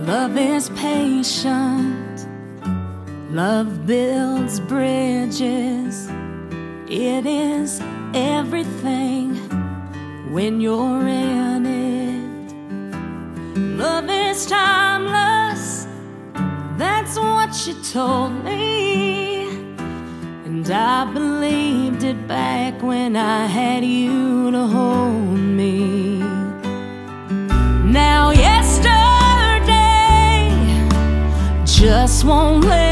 Love is patient, love builds bridges. It is everything when you're in it. Love is timeless, that's what she told me, and I believed it back when I had you to hold me. Now yesterday just won't let